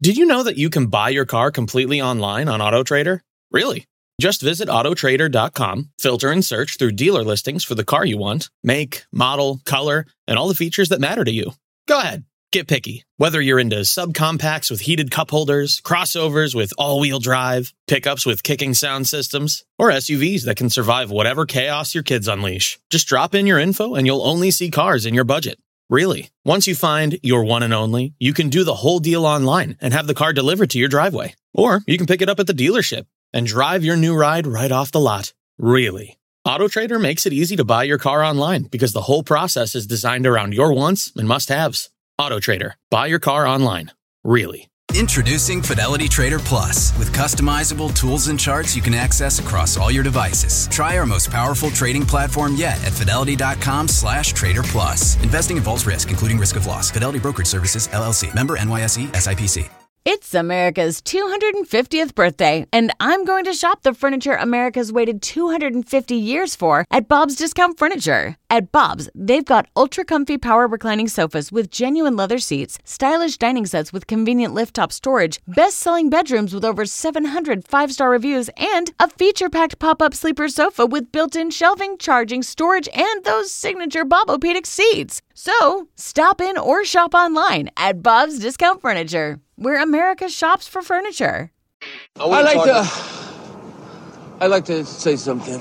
Did you know that you can buy your car completely online on AutoTrader? Really? Just visit autotrader.com, filter and search through dealer listings for the car you want, make, model, color, and all the features that matter to you. Go ahead, get picky. Whether you're into subcompacts with heated cup holders, crossovers with all-wheel drive, pickups with kicking sound systems, or SUVs that can survive whatever chaos your kids unleash. Just drop in your info and you'll only see cars in your budget. Really. Once you find your one and only, you can do the whole deal online and have the car delivered to your driveway. Or you can pick it up at the dealership and drive your new ride right off the lot. Really. AutoTrader makes it easy to buy your car online because the whole process is designed around your wants and must-haves. AutoTrader. Buy your car online. Really. Introducing Fidelity Trader Plus. With customizable tools and charts you can access across all your devices. Try our most powerful trading platform yet at fidelity.com/trader plus. Investing involves risk, including risk of loss. Fidelity Brokerage Services, LLC. Member NYSE, SIPC. It's America's 250th birthday, and I'm going to shop the furniture America's waited 250 years for at Bob's Discount Furniture. At Bob's, they've got ultra-comfy power reclining sofas with genuine leather seats, stylish dining sets with convenient lift-top storage, best-selling bedrooms with over 700 five-star reviews, and a feature-packed pop-up sleeper sofa with built-in shelving, charging, storage, and those signature Bob-O-Pedic seats. So, stop in or shop online at Bob's Discount Furniture, where America shops for furniture. I'd like to say something.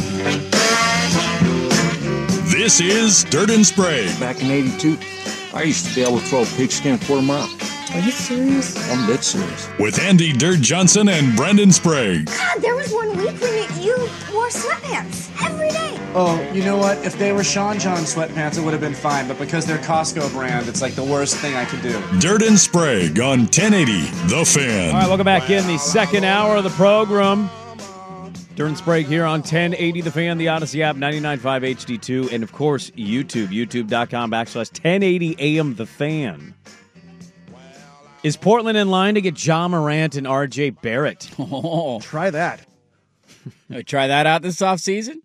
This is Dirt and Sprague. Back in '82, I used to be able to throw a pigskin a quarter mile. Are you serious? I'm dead serious. With Andy Dirt Johnson and Brendan Sprague. God, there was 1 week when you wore sweatpants every day. Oh, you know what? If they were Sean John sweatpants, it would have been fine. But because they're Costco brand, it's like the worst thing I could do. Dirt and Sprague on 1080 The Fan. All right, welcome back in the second hour of the program. Dirt and Sprague here on 1080 The Fan, the Odyssey app, 99.5 HD2, and of course, YouTube, youtube.com/1080 AM The Fan. Is Portland in line to get Ja Morant and RJ Barrett? Oh, Try that. try that out this offseason?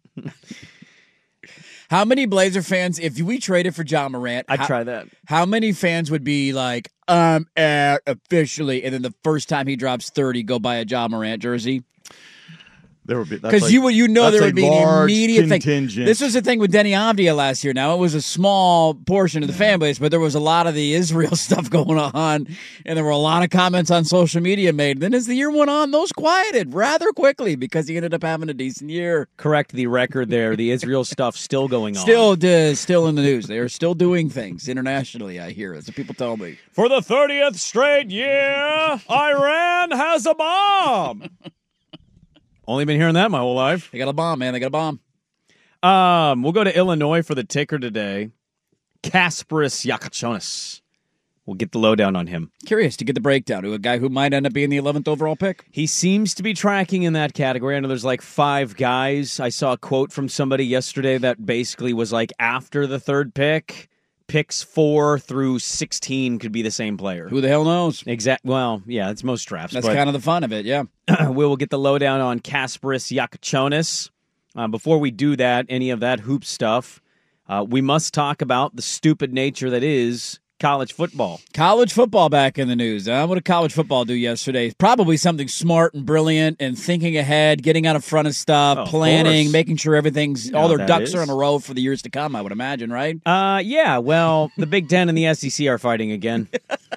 How many Blazer fans, if we traded for Ja Morant, I'd try that. How many fans would be like, I'm out officially, and then the first time he drops 30, go buy a Ja Morant jersey? There would be because there would be an immediate contingent. thing. This was the thing with Denny Avdia last year. Now it was a small portion of the fan base, but there was a lot of the Israel stuff going on, and there were a lot of comments on social media made. Then as the year went on, those quieted rather quickly because he ended up having a decent year. Correct the record there. The Israel stuff still going on. Still in the news. They are still doing things internationally. I hear it. So people tell me. For the 30th straight year, Iran has a bomb. Only been hearing that my whole life. They got a bomb, man. They got a bomb. We'll go to Illinois for the ticker today. Kasparis Yakachonis. We'll get the lowdown on him. Curious to get the breakdown to a guy who might end up being the 11th overall pick. He seems to be tracking in that category. I know there's like 5 guys. I saw a quote from somebody yesterday that basically was like after the third pick, picks 4 through 16 could be the same player. Who the hell knows? Well, yeah, it's most drafts. That's kind of the fun of it, yeah. We will get the lowdown on Kasparis Yakachonis. Before we do that, any of that hoop stuff, we must talk about the stupid nature that is college football. College football back in the news. What did college football do yesterday? Probably something smart and brilliant and thinking ahead, getting out in front of stuff, planning, making sure everything, all their ducks are in a row for the years to come, I would imagine, right? Yeah, well, the Big Ten and the SEC are fighting again.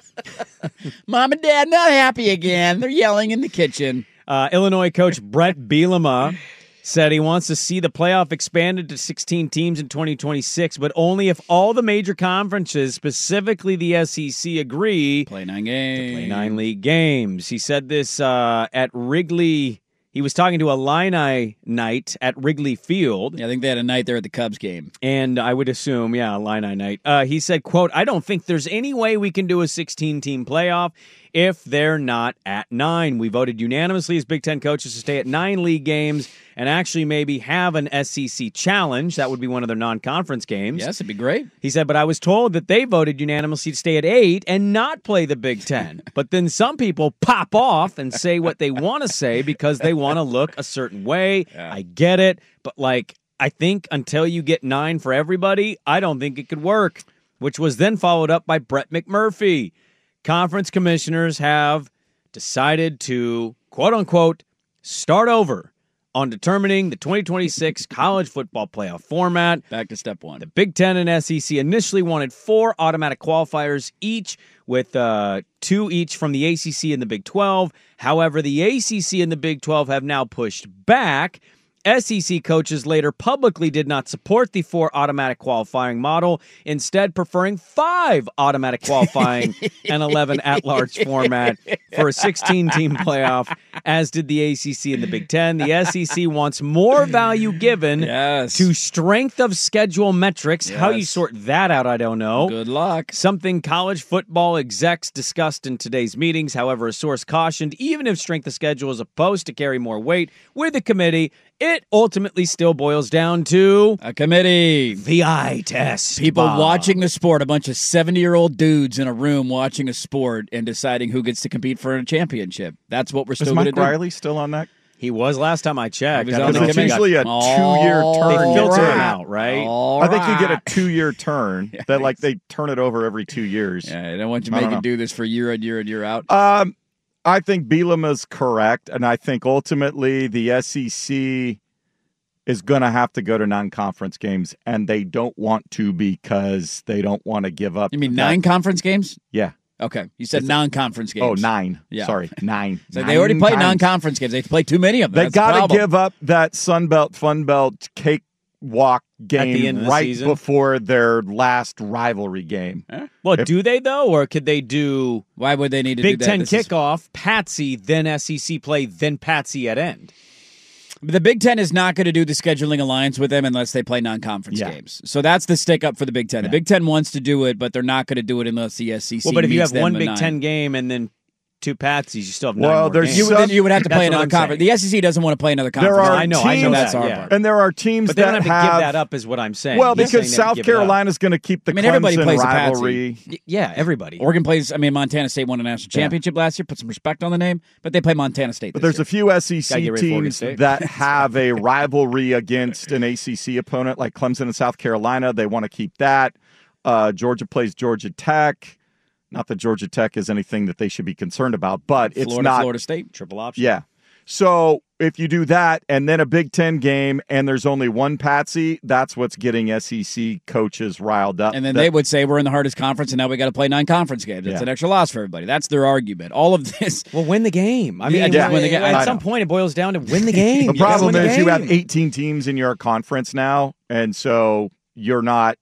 Mom and Dad not happy again. They're yelling in the kitchen. Illinois coach Brett Bielema said he wants to see the playoff expanded to 16 teams in 2026, but only if all the major conferences, specifically the SEC, agree play 9 games. To play 9 league games. He said this at Wrigley. He was talking to Illini night at Wrigley Field. Yeah, I think they had a night there at the Cubs game. And I would assume, Illini night. He said, quote, I don't think there's any way we can do a 16-team playoff if they're not at 9. We voted unanimously as Big Ten coaches to stay at 9 league games and actually maybe have an SEC challenge. That would be one of their non-conference games. Yes, it'd be great. He said, but I was told that they voted unanimously to stay at 8 and not play the Big Ten. But then some people pop off and say what they want to say because they want to look a certain way. Yeah. I get it. But, I think until you get 9 for everybody, I don't think it could work, which was then followed up by Brett McMurphy. conference commissioners have decided to, quote-unquote, start over on determining the 2026 college football playoff format. Back to step one. The Big Ten and SEC initially wanted 4 automatic qualifiers each, with 2 each from the ACC and the Big 12. However, the ACC and the Big 12 have now pushed back. SEC coaches later publicly did not support the 4 automatic qualifying model, instead preferring 5 automatic qualifying and 11 at-large format for a 16-team playoff, as did the ACC and the Big Ten. The SEC wants more value given to strength of schedule metrics. How you sort that out, I don't know. Good luck. Something college football execs discussed in today's meetings. However, a source cautioned, even if strength of schedule is supposed to carry more weight with the committee, it ultimately still boils down to a committee. The eye test. People watching the sport, a bunch of 70-year-old dudes in a room watching a sport and deciding who gets to compete for a championship. That's what we're still going to do. Is Mike Riley still on that? He was last time I checked. It's usually a 2-year turn. They filter him out, right? I think you get a 2-year turn. That they turn it over every 2 years. Yeah, I don't want you to make you do this for year in, year in, year out. I think Bielema correct, and I think ultimately the SEC is going to have to go to non-conference games, and they don't want to because they don't want to give up. You mean 9 conference games? Yeah. Okay. You said non-conference games. Oh, 9. Yeah. Sorry, 9. So they already played non-conference games. They play too many of them. They got to give up that Sun Belt, Fun Belt cakewalk game right before their last rivalry game. Well, do they, though? Or could they do... Why would they need to Big do that? Ten kickoff, Patsy, then SEC play, then Patsy at end? The Big Ten is not going to do the scheduling alliance with them unless they play non-conference games. So that's the stick up for the Big Ten. The Big Ten wants to do it, but they're not going to do it unless the SEC Well, but if you have one Big 9. Ten game and then 2 Patsies, you still have 9 more games. You would have to play another conference. The SEC doesn't want to play another conference. I know that's our part. And there are teams but they don't that have to give that up, is what I'm saying. Well, because South Carolina's going to keep the everybody Clemson plays rivalry. Yeah, everybody. Oregon plays. Montana State won a national championship last year. Put some respect on the name, but they play Montana State. But there's year. a few SEC teams that have a rivalry against an ACC opponent, like Clemson and South Carolina. They want to keep that. Georgia plays Georgia Tech. Not that Georgia Tech is anything that they should be concerned about, but it's not. Florida State, triple option. Yeah. So if you do that and then a Big Ten game and there's only one Patsy, that's what's getting SEC coaches riled up. And then they would say we're in the hardest conference and now we got to play 9 conference games. It's an extra loss for everybody. That's their argument. All of this. Well, win the game. I mean, win the game. At some point it boils down to win the game. The problem is you have 18 teams in your conference now, and so you're not.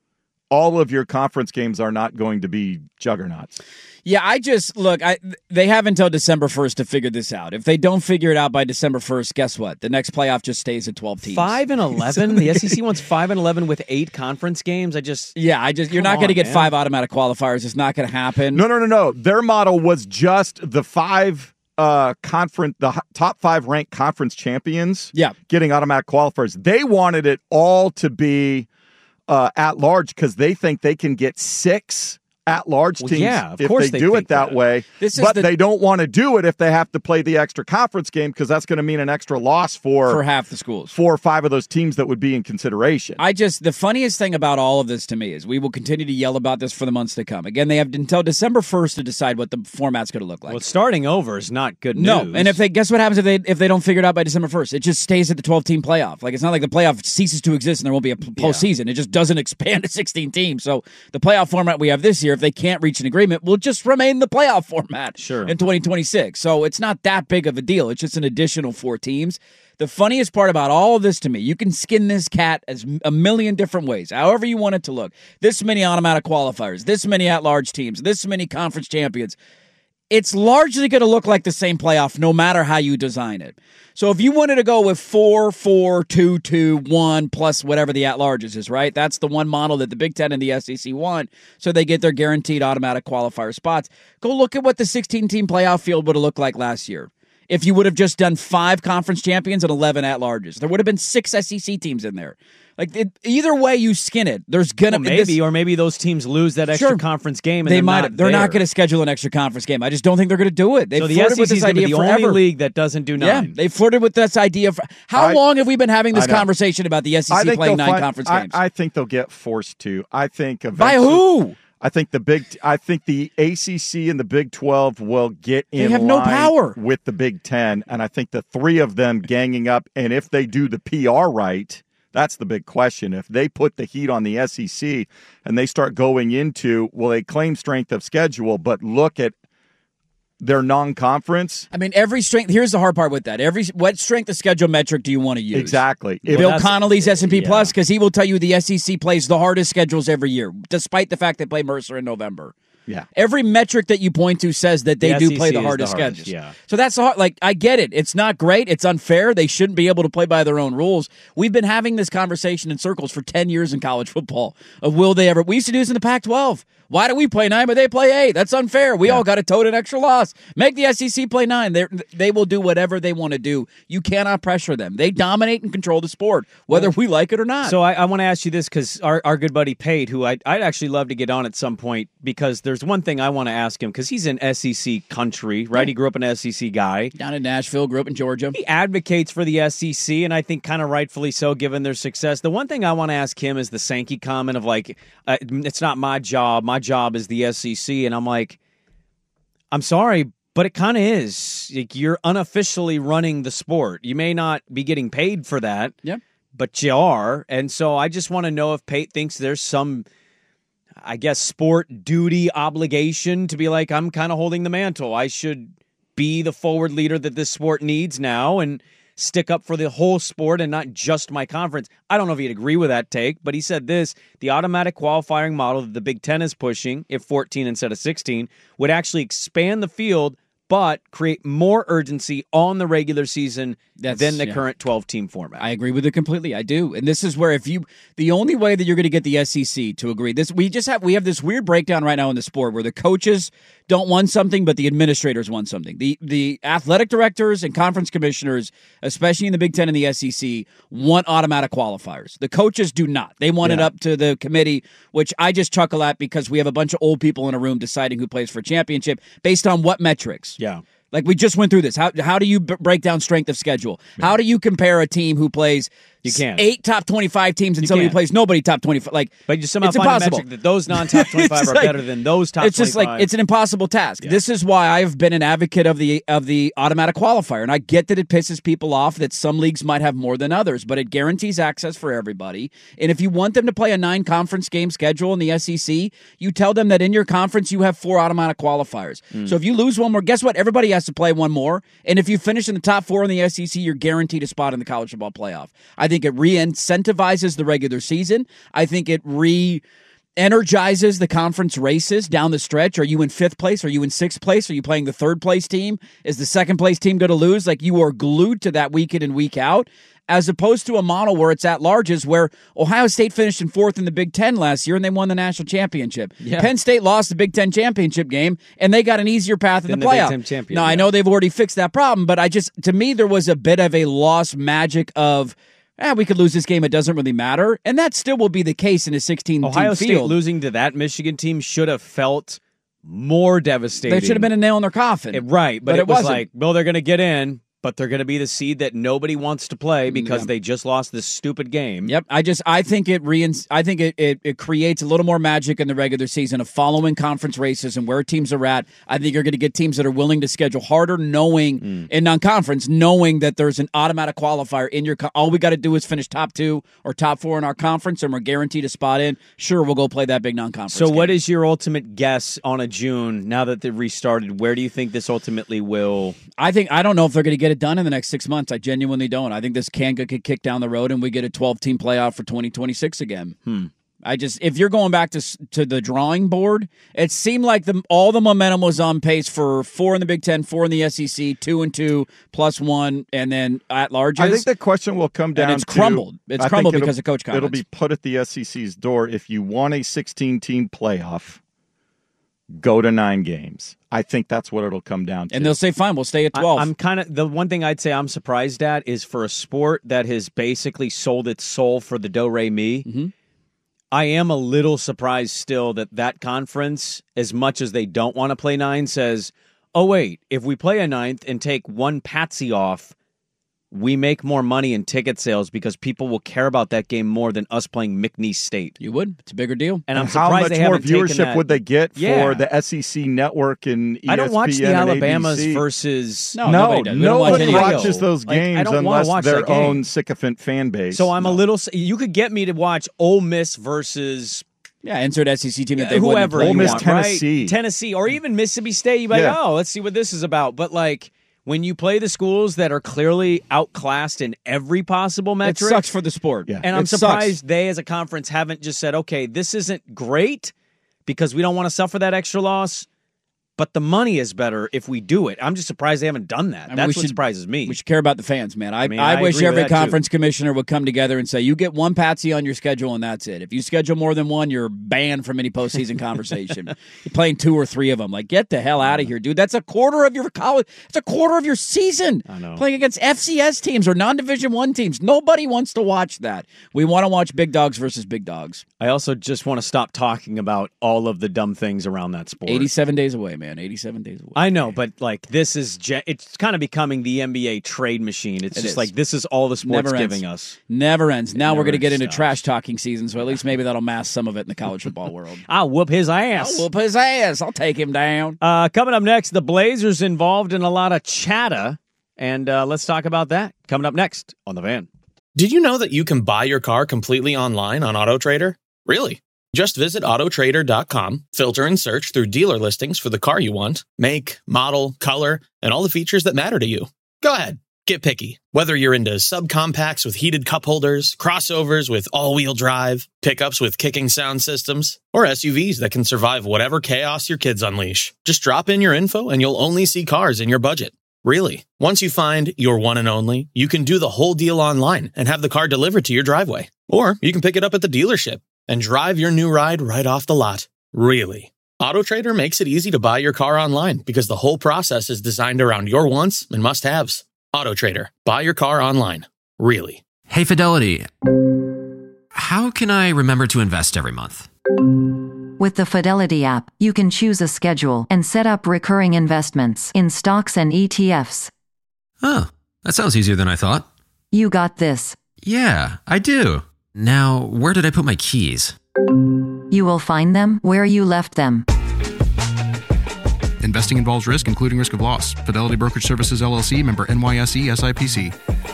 All of your conference games are not going to be juggernauts. Yeah, they have until December 1st to figure this out. If they don't figure it out by December 1st, guess what? The next playoff just stays at 12 teams. 5-11? The SEC wants 5-11 with 8 conference games? You're not going to get 5 automatic qualifiers. It's not going to happen. No. Their model was just the 5 the top 5 ranked conference champions getting automatic qualifiers. They wanted it all to be at large because they think they can get 6 at-large teams if they do it that way. But they don't want to do it if they have to play the extra conference game because that's going to mean an extra loss for half the schools. 4 or 5 of those teams that would be in consideration. The funniest thing about all of this to me is we will continue to yell about this for the months to come. Again, they have until December 1st to decide what the format's going to look like. Well, starting over is not good news. No, and guess what happens if they don't figure it out by December 1st? It just stays at the 12-team playoff. It's not like the playoff ceases to exist and there won't be a postseason. It just doesn't expand to 16 teams. So the playoff format we have this year, if they can't reach an agreement, will just remain the playoff format in 2026. So it's not that big of a deal. It's just an additional 4 teams. The funniest part about all of this to me, you can skin this cat as a million different ways, however you want it to look. This many automatic qualifiers, this many at-large teams, this many conference champions. It's largely going to look like the same playoff no matter how you design it. So if you wanted to go with 4-4-2-2-1 plus whatever the at-larges is, right? That's the one model that the Big Ten and the SEC want, so they get their guaranteed automatic qualifier spots. Go look at what the 16-team playoff field would have looked like last year. If you would have just done 5 conference champions and 11 at-larges, there would have been 6 SEC teams in there. Either way you skin it, there's gonna be maybe those teams lose that extra conference game. And they might. They're not going to schedule an extra conference game. I just don't think they're going to do it. They flirted with this idea forever. The only league that doesn't do 9. Yeah, they flirted with this idea. How long have we been having this conversation about the SEC playing 9 conference games? I think they'll get forced to. I think by who? I think the ACC and the Big 12 will get in They have no power with the Big 10, and I think the three of them ganging up, and if they do the PR right, that's the big question. If they put the heat on the SEC and they start going into, well, they claim strength of schedule, but look at their non-conference. I mean, every strength. Here's the hard part with that. What strength of schedule metric do you want to use? Exactly. Bill Connolly's S&P Plus, because he will tell you the SEC plays the hardest schedules every year, despite the fact they play Mercer in November. Yeah. Every metric that you point to says that they do play the hardest schedules. Yeah. So that's the hard. Like, I get it. It's not great. It's unfair. They shouldn't be able to play by their own rules. We've been having this conversation in circles for 10 years in college football. Of will they ever? We used to do this in the Pac-12. Why do we play 9 but they play 8? That's unfair. We all got to tote an extra loss. Make the SEC play 9. They will do whatever they want to do. You cannot pressure them. They dominate and control the sport, whether we like it or not. So I want to ask you this, because our good buddy Pate, who I'd actually love to get on at some point, because there's one thing I want to ask him, because he's in SEC country, right? He grew up an SEC guy. Down in Nashville, grew up in Georgia. He advocates for the SEC, and I think kind of rightfully so, given their success. The one thing I want to ask him is the Sankey comment of like, it's not my job. My job is the SEC. And I'm like, I'm sorry, but it kind of is. Like, you're unofficially running the sport. You may not be getting paid for that, but you are. And so I just want to know if Pate thinks there's some, I guess, sport duty obligation to be like, I'm kind of holding the mantle. I should be the forward leader that this sport needs now and stick up for the whole sport and not just my conference. I don't know if he'd agree with that take, but he said this: the automatic qualifying model that the Big Ten is pushing, if 14 instead of 16, would actually expand the field but create more urgency on the regular season than the current 12-team format. I agree with it completely. I do. And this is where the only way that you're going to get the SEC to agree, we have this weird breakdown right now in the sport where the coaches don't want something, but the administrators want something. The athletic directors and conference commissioners, especially in the Big Ten and the SEC, want automatic qualifiers. The coaches do not. They want it up to the committee, which I just chuckle at because we have a bunch of old people in a room deciding who plays for a championship based on what metrics. Yeah. Like, we just went through this. How do you break down strength of schedule? Yeah. How do you compare a team who plays 8 top 25 teams and somebody who plays nobody top 25? Like, but you somehow find a metric that those non-top 25 are better than those top 25. It's just like, it's an impossible task. Yeah. This is why I've been an advocate of the automatic qualifier. And I get that it pisses people off that some leagues might have more than others, but it guarantees access for everybody. And if you want them to play a 9-conference game schedule in the SEC, you tell them that in your conference you have 4 automatic qualifiers. So if you lose one more, guess what? Everybody has to play one more. And if you finish in the top 4 in the SEC, you're guaranteed a spot in the college football playoff. I think it re-incentivizes the regular season. I think it energizes the conference races down the stretch. Are you in 5th place? Are you in 6th place? Are you playing the 3rd place team? Is the 2nd place team going to lose? Like, you are glued to that week in and week out, as opposed to a model where it's at larges, where Ohio State finished in 4th in the Big Ten last year and they won the national championship. Yeah. Penn State lost the Big Ten championship game and they got an easier path in the playoff. Big Ten champion, now, I know they've already fixed that problem, but to me, there was a bit of a lost magic of, we could lose this game. It doesn't really matter. And that still will be the case in a 16-team field. Ohio State losing to that Michigan team should have felt more devastating. That should have been a nail in their coffin. Right, but it was like, well, they're going to get in, but they're going to be the seed that nobody wants to play because they just lost this stupid game. Yep. I think it creates a little more magic in the regular season of following conference races and where teams are at. I think you're going to get teams that are willing to schedule harder, knowing in non-conference, knowing that there's an automatic qualifier in your. All we got to do is finish top 2 or top 4 in our conference, and we're guaranteed a spot in. Sure, we'll go play that big non-conference. So, game. What is your ultimate guess on a June now that they've restarted? Where do you think this ultimately will? I don't know if they're going to get it done in the next 6 months. I genuinely don't. I think this can get kicked down the road and we get a 12-team playoff for 2026 again. If you're going back to the drawing board, it seemed like all the momentum was on pace for 4 in the Big Ten, 4 in the SEC, 2 and 2 plus 1, and then at large. I think the question will come down. It's crumbled. It's crumbled because of coach comments. It'll be put at the SEC's door. If you want a 16-team playoff, go to 9 games. I think that's what it'll come down to. And they'll say, fine, we'll stay at 12. I'm kind of, the one thing I'd say I'm surprised at is for a sport that has basically sold its soul for the do-re-mi, I am a little surprised still that conference, as much as they don't want to play 9, says, oh, wait, if we play a 9th and take one patsy off, we make more money in ticket sales because people will care about that game more than us playing McNeese State. You would. It's a bigger deal. And I'm how surprised much they more haven't taken viewership that. would they get Yeah. for the SEC network and ESPN I don't watch the and Alabamas ABC. versus... nobody does. We don't watch Nobody any watches those Like, I games don't wanna unless watch their that game. own sycophant fan base. So I'm a little... You could get me to watch Ole Miss versus... Yeah, insert SEC team that they whoever wouldn't you play. Ole Miss, want, Tennessee. right? Tennessee, or even Mississippi State. You're like, Yeah. oh, let's see what this is about. But like when you play the schools that are clearly outclassed in every possible It metric, sucks for the sport. Yeah. and I'm It sucks. surprised they, as a conference, haven't just said, okay, this isn't great because we don't want to suffer that extra loss. But the money is better if we do it. I'm just surprised they haven't done that. I mean, That's we what should- surprises me. We should care about the fans, man. I I wish agree with every that, too. conference commissioner would come together and say, you get one patsy on your schedule and that's it. If you schedule more than one, you're banned from any postseason conversation. You're playing 2 or 3 of them. Like, get the hell out of here, dude. That's a quarter of your college. It's a quarter of your season. I know. Playing against FCS teams or non-Division I teams. Nobody wants to watch that. We want to watch big dogs versus big dogs. I also just want to stop talking about all of the dumb things around that sport. 87 days away, man. 87 days away. I know, but like this is it's kind of becoming the NBA trade machine. It's It just is. like this is all the sport's Never ends. giving us. Never ends. Now we're never going to get into stops. trash talking season, so at least maybe that'll mask some of it in the college football world. I'll whoop his ass. I'll whoop his ass. I'll take him down. Coming up next, the Blazers involved in a lot of chatter, and let's talk about that. Coming up next on The Van. Did you know that you can buy your car completely online on AutoTrader? Really? Just visit autotrader.com, filter and search through dealer listings for the car you want, make, model, color, and all the features that matter to you. Go ahead, get picky. Whether you're into subcompacts with heated cup holders, crossovers with all-wheel drive, pickups with kicking sound systems, or SUVs that can survive whatever chaos your kids unleash. Just drop in your info and you'll only see cars in your budget. Really. Once you find your one and only, you can do the whole deal online and have the car delivered to your driveway. Or you can pick it up at the dealership and drive your new ride right off the lot. Really. AutoTrader makes it easy to buy your car online because the whole process is designed around your wants and must-haves. AutoTrader. Buy your car online. Really. Hey, Fidelity. How can I remember to invest every month? With the Fidelity app, you can choose a schedule and set up recurring investments in stocks and ETFs. Oh, that sounds easier than I thought. You got this. Yeah, I do. Now, where did I put my keys? You will find them where you left them. Investing involves risk, including risk of loss. Fidelity Brokerage Services, LLC, member NYSE, SIPC.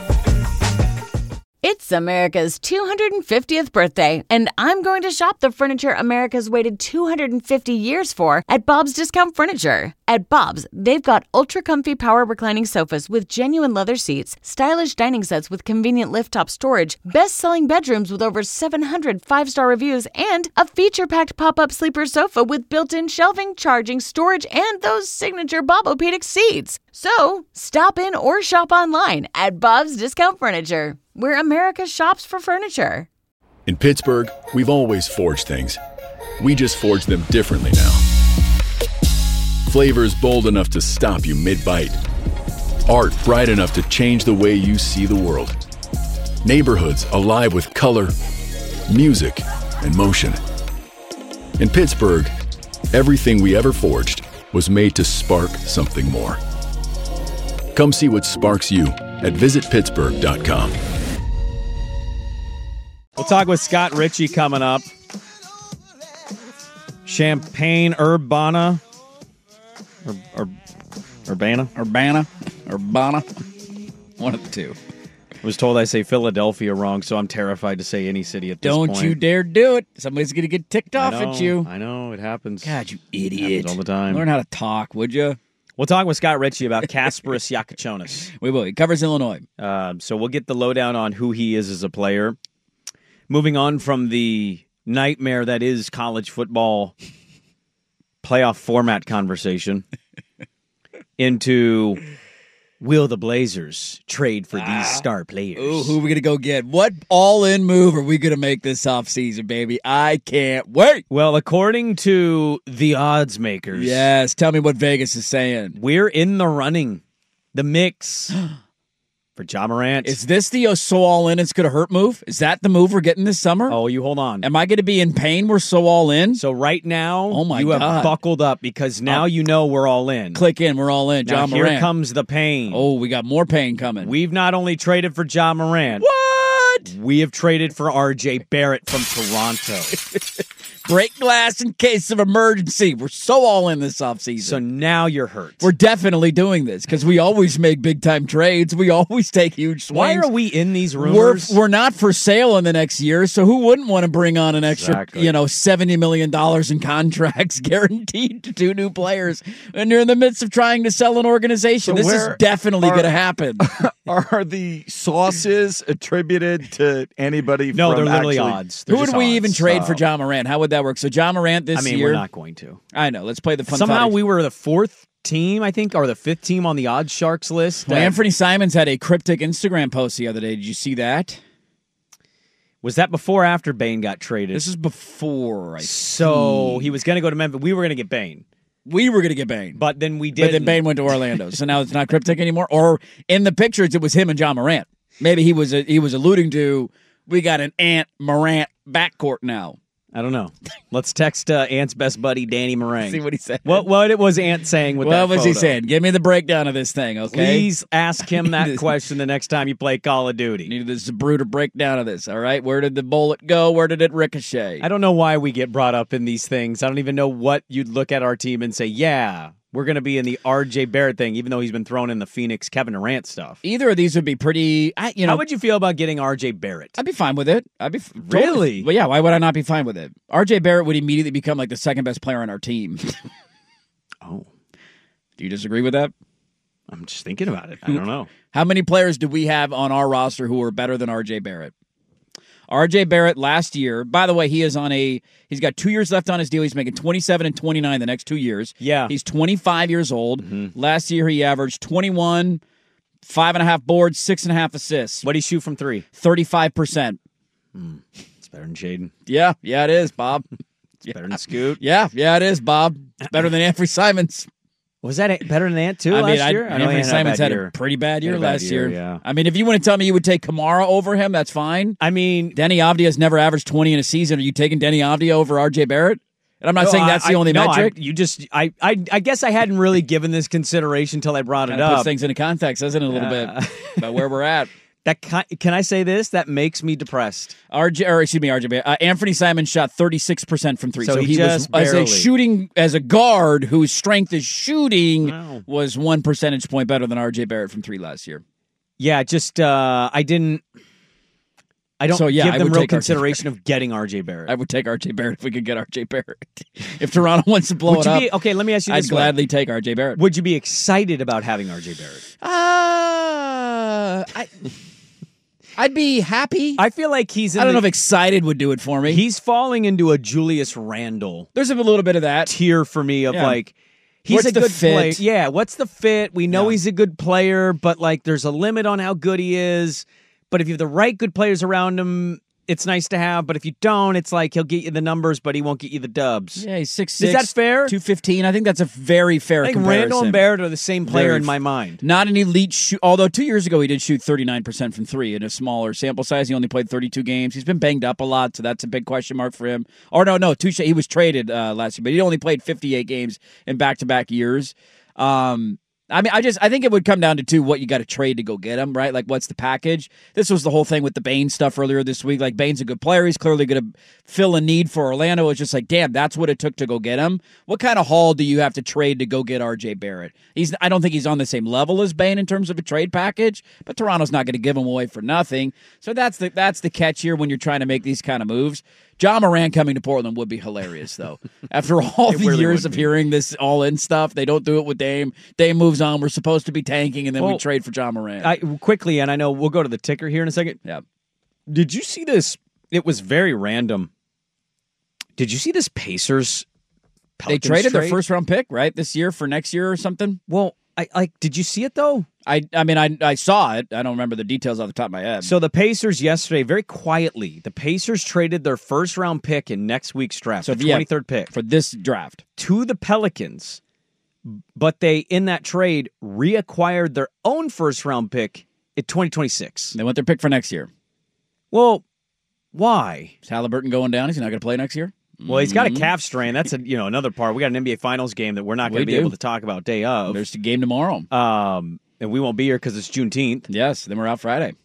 It's America's 250th birthday, and I'm going to shop the furniture America's waited 250 years for at Bob's Discount Furniture. At Bob's, they've got ultra-comfy power reclining sofas with genuine leather seats, stylish dining sets with convenient lift-top storage, best-selling bedrooms with over 700 5-star reviews, and a feature-packed pop-up sleeper sofa with built-in shelving, charging, storage, and those signature Bobopedic seats. So, stop in or shop online at Bob's Discount Furniture, where America shops for furniture. In Pittsburgh, we've always forged things. We just forge them differently now. Flavors bold enough to stop you mid-bite. Art bright enough to change the way you see the world. Neighborhoods alive with color, music, and motion. In Pittsburgh, everything we ever forged was made to spark something more. Come see what sparks you at visitpittsburgh.com. We'll talk with Scott Ritchie coming up. Champaign Urbana. Urbana? Urbana. One of the two. I was told I say Philadelphia wrong, so I'm terrified to say any city at this point. Don't you dare do it. Somebody's going to get ticked off at you. I know, it happens. God, you It idiot. happens all the time. Learn how to talk, would you? We'll talk with Scott Ritchie about Kasparas Yakachonis. We will. He covers Illinois. So we'll get the lowdown on who he is as a player. Moving on from the nightmare that is college football playoff format conversation into will the Blazers trade for these star players? Ooh, who are we going to go get? What all-in move are we going to make this offseason, baby? I can't wait. Well, according to the odds makers. Yes, tell me what Vegas is saying. We're in the running, the mix For Ja Morant. Is this the so all in it's going to hurt move? Is that the move we're getting this summer? Oh, you hold on. Am I going to be in pain? We're so all in? So right now, oh my you God. have buckled up because now you know we're all in. Click in. We're all in. Ja Morant. Here comes the pain. Oh, we got more pain coming. We've not only traded for Ja Morant. What? We have traded for R.J. Barrett from Toronto. Break glass in case of emergency. We're so all in this offseason. So now you're hurt. We're definitely doing this because we always make big-time trades. We always take huge swings. Why are we in these rumors? We're not for sale in the next year, so who wouldn't want to bring on an extra, $70 million in contracts guaranteed to 2 new players? And you're in the midst of trying to sell an organization. So this is definitely going to happen. Are the sauces attributed to anybody? No, they're literally odds. Who would we even trade for Ja Morant? How would that work? So Ja Morant this year. We're not going to. I know. Let's play the fun. Somehow we were the 4th team, I think, or the 5th team on the Odds Sharks list. Well, Anthony Simons had a cryptic Instagram post the other day. Did you see that? Was that before or after Bane got traded? This is before. So he was going to go to Memphis. We were going to get Bane. We were going to get Bane. But then we did. But then Bane went to Orlando. So now it's not cryptic anymore? Or in the pictures, it was him and Ja Morant. Maybe he was alluding to, we got an Ant Morant backcourt now. I don't know. Let's text Ant's best buddy, Danny Morang. See what he said. What it was Ant saying with that What was photo. he saying? Give me the breakdown of this thing, okay? Please ask him that question the next time you play Call of Duty. Need this brutal breakdown of this, all right? Where did the bullet go? Where did it ricochet? I don't know why we get brought up in these things. I don't even know what you'd look at our team and say, yeah, we're going to be in the R.J. Barrett thing, even though he's been thrown in the Phoenix Kevin Durant stuff. Either of these would be pretty, How would you feel about getting R.J. Barrett? I'd be fine with it. Really? Well, yeah, why would I not be fine with it? R.J. Barrett would immediately become like the second best player on our team. Oh. Do you disagree with that? I'm just thinking about it. I don't know. How many players do we have on our roster who are better than R.J. Barrett? R.J. Barrett last year, by the way, he's got 2 years left on his deal. He's making 27 and 29 the next 2 years. Yeah. He's 25 years old. Mm-hmm. Last year he averaged 21, 5.5 boards, 6.5 assists. What did he shoot from 3? 35%. It's better than Jaden. Yeah, it is, Bob. It's better than Scoot. Yeah, it is, Bob. It's better than Anthony Simons. Was that better than Ant, too, last year? Anthony Simons had a pretty bad year last year. Yeah. I mean, if you want to tell me you would take Kamara over him, that's fine. I mean, Denny Avdia has never averaged 20 in a season. Are you taking Denny Avdia over R.J. Barrett? And I'm not saying that's the only metric. I guess I hadn't really given this consideration until I brought it up. Puts things into context, doesn't it, a little bit, about where we're at. Can I say this? That makes me depressed. R.J. Barrett. Anthony Simons shot 36% from 3. So he was as a guard whose strength is shooting was 1 percentage point better than R.J. Barrett from 3 last year. Yeah, just I don't give them real consideration of getting R.J. Barrett. I would take R.J. Barrett if we could get R.J. Barrett. If Toronto wants to blow it up. Okay, let me ask you this. I'd gladly take R.J. Barrett. Would you be excited about having R.J. Barrett? I'd be happy. I feel like I don't know if excited would do it for me. He's falling into a Julius Randle. There's a little bit of that tier for me of he's what's a good player. Fit? Yeah, what's the fit? We know he's a good player, but there's a limit on how good he is. But if you have the right good players around him, it's nice to have. But if you don't, it's like he'll get you the numbers, but he won't get you the dubs. Yeah, he's 6'6". Is that fair? 215. I think that's a very fair comparison. Randall and Barrett are the same player in my mind. Not an elite shoot. Although 2 years ago he did shoot 39% from 3 in a smaller sample size. He only played 32 games. He's been banged up a lot, so that's a big question mark for him. Or no, Touche. He was traded last year, but he only played 58 games in back-to-back years. I think it would come down to what you got to trade to go get him, right? Like, what's the package? This was the whole thing with the Bane stuff earlier this week. Like, Bane's a good player. He's clearly going to fill a need for Orlando. It's just like, damn, that's what it took to go get him. What kind of haul do you have to trade to go get R.J. Barrett? I don't think he's on the same level as Bane in terms of a trade package, but Toronto's not going to give him away for nothing. So that's the catch here when you're trying to make these kind of moves. Ja Morant coming to Portland would be hilarious, though. After all the really years of hearing this all-in stuff, they don't do it with Dame. Dame moves on. We're supposed to be tanking, and then we trade for Ja Morant. Quickly, and I know we'll go to the ticker here in a second. Yeah. Did you see this? It was very random. Did you see this Pacers? They traded their first-round pick, right, this year for next year or something? Well, did you see it, though? I saw it. I don't remember the details off the top of my head. So the Pacers yesterday, very quietly, the Pacers traded their first-round pick in next week's draft, the 23rd pick. For this draft. To the Pelicans, but they, in that trade, reacquired their own first-round pick It's 2026. They want their pick for next year. Well, why? Is Halliburton going down? Is he not going to play next year? Well, he's got a calf strain. That's another part. We got an NBA Finals game that we're not going to be able to talk about day of. There's the game tomorrow. And we won't be here because it's Juneteenth. Yes, then we're out Friday.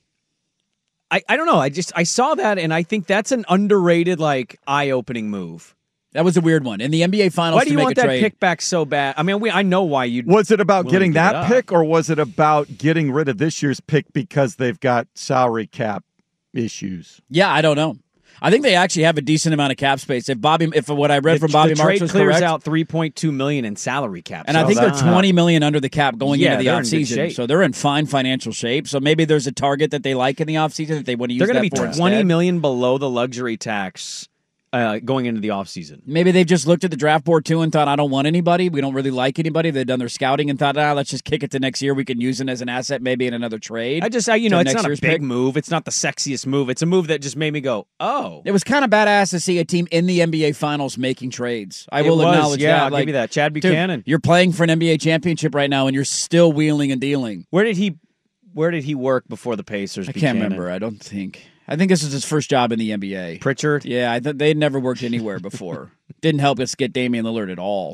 I don't know. I saw that, and I think that's an underrated, eye-opening move. That was a weird one. In the NBA Finals, why do you want that pick back so bad? I mean, I know why you. Was it about getting that pick, or was it about getting rid of this year's pick because they've got salary cap issues? Yeah, I don't know. I think they actually have a decent amount of cap space. If what I read from Bobby Marks was correct, clears out $3.2 million in salary cap, and I think they're $20 million under the cap going into the offseason. So they're in fine financial shape. So maybe there's a target that they like in the offseason that they want to use. They're going to be $20 million below the luxury tax. Going into the offseason. Maybe they've just looked at the draft board, too, and thought, I don't want anybody. We don't really like anybody. They've done their scouting and thought, let's just kick it to next year. We can use it as an asset maybe in another trade. It's not a big move. It's not the sexiest move. It's a move that just made me go, oh. It was kind of badass to see a team in the NBA Finals making trades. I will acknowledge that. I'll give you that. Chad Buchanan. Dude, you're playing for an NBA championship right now, and you're still wheeling and dealing. Where did he work before the Pacers? I can't remember. I think this is his first job in the NBA. Pritchard? Yeah, they'd never worked anywhere before. Didn't help us get Damian Lillard at all.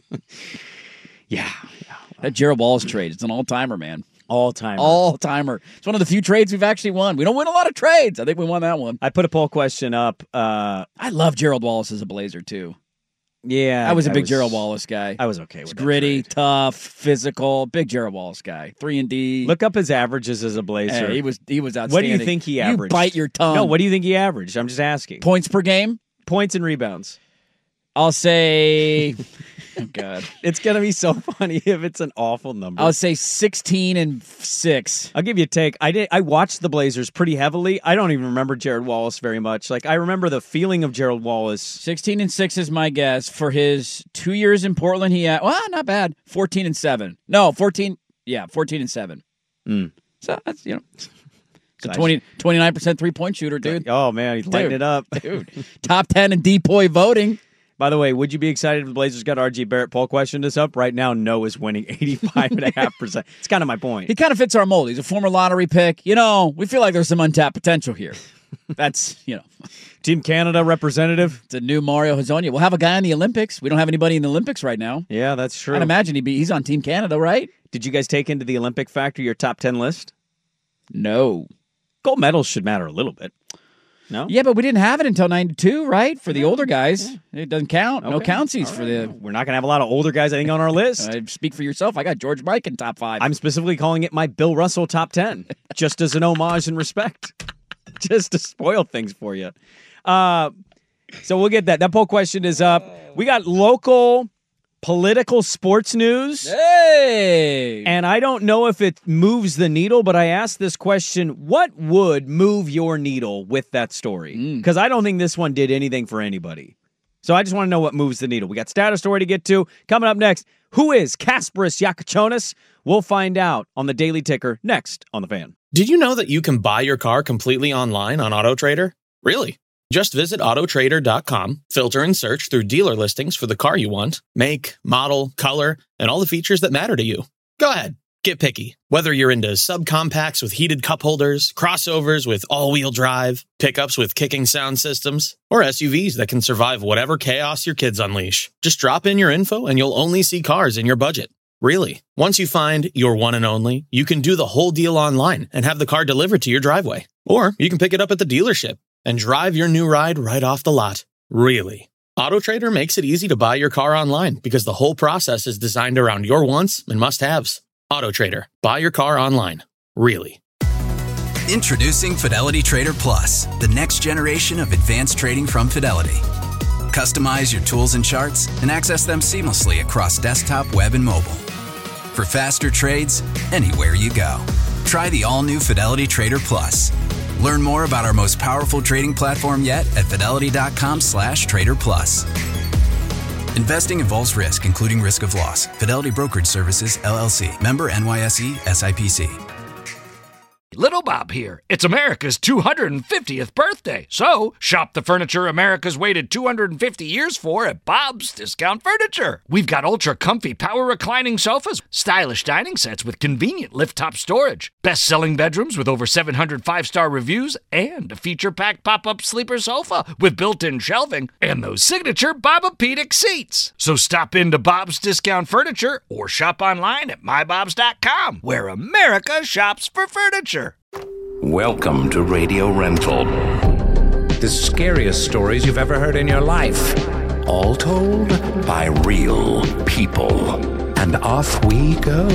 Yeah. That Gerald Wallace trade, it's an all-timer, man. All-timer. It's one of the few trades we've actually won. We don't win a lot of trades. I think we won that one. I put a poll question up. I love Gerald Wallace as a Blazer, too. Yeah. I was a big Gerald Wallace guy. I was okay with that. Gritty, tough, physical, big Gerald Wallace guy. 3-and-D. Look up his averages as a Blazer. Hey, he was outstanding. What do you think he averaged? You bite your tongue. No, what do you think he averaged? I'm just asking. Points per game? Points and rebounds. I'll say... Oh, God. It's going to be so funny if it's an awful number. I'll say 16 and 6. I'll give you a take. I watched the Blazers pretty heavily. I don't even remember Gerald Wallace very much. I remember the feeling of Gerald Wallace. 16 and 6 is my guess. For his 2 years in Portland, he had, not bad. 14 and 7. No, 14. Yeah, 14 and 7. So that's, it's a 29% 3-point shooter, dude. Oh, man, he's lighting it up. Dude. Top 10 in DPOY voting. By the way, would you be excited if the Blazers got R.J. Barrett? Poll questioned us up. Right now, no is winning 85.5%. It's kind of my point. He kind of fits our mold. He's a former lottery pick. We feel like there's some untapped potential here. That's, Team Canada representative. It's a new Mario Hezonja. We'll have a guy in the Olympics. We don't have anybody in the Olympics right now. Yeah, that's true. I'd imagine he's on Team Canada, right? Did you guys take into the Olympic factor your top 10 list? No. Gold medals should matter a little bit. No? Yeah, but we didn't have it until 92, right? For the older guys. Yeah. It doesn't count. Okay. No countsies for the... We're not going to have a lot of older guys, I think, on our list. Speak for yourself. I got George Mike in top 5. I'm specifically calling it my Bill Russell top 10, just as an homage and respect. Just to spoil things for you. So we'll get that. That poll question is up. We got local political sports news. Hey! And I don't know if it moves the needle, but I asked this question, what would move your needle with that story? Because I don't think this one did anything for anybody. So I just want to know what moves the needle. We got status story to get to. Coming up next, who is Kasparas Yakachonis? We'll find out on the Daily Ticker next on The Fan. Did you know that you can buy your car completely online on AutoTrader? Really? Just visit autotrader.com, filter and search through dealer listings for the car you want, make, model, color, and all the features that matter to you. Go ahead, get picky. Whether you're into subcompacts with heated cup holders, crossovers with all-wheel drive, pickups with kicking sound systems, or SUVs that can survive whatever chaos your kids unleash. Just drop in your info and you'll only see cars in your budget. Really. Once you find your one and only, you can do the whole deal online and have the car delivered to your driveway. Or you can pick it up at the dealership and drive your new ride right off the lot. Really. AutoTrader makes it easy to buy your car online because the whole process is designed around your wants and must-haves. AutoTrader. Buy your car online. Really. Introducing Fidelity Trader Plus, the next generation of advanced trading from Fidelity. Customize your tools and charts and access them seamlessly across desktop, web, and mobile. For faster trades, anywhere you go. Try the all-new Fidelity Trader Plus. Learn more about our most powerful trading platform yet at fidelity.com/trader plus. Investing involves risk, including risk of loss. Fidelity Brokerage Services, LLC. Member NYSE, SIPC. Little Bob here. It's America's 250th birthday, so shop the furniture America's waited 250 years for at Bob's Discount Furniture. We've got ultra-comfy power reclining sofas, stylish dining sets with convenient lift-top storage, best-selling bedrooms with over 700 five-star reviews, and a feature-packed pop-up sleeper sofa with built-in shelving, and those signature Bobapedic seats. So stop into Bob's Discount Furniture or shop online at mybobs.com, where America shops for furniture. Welcome to Radio Rental. The scariest stories you've ever heard in your life. All told by real people. And off we go.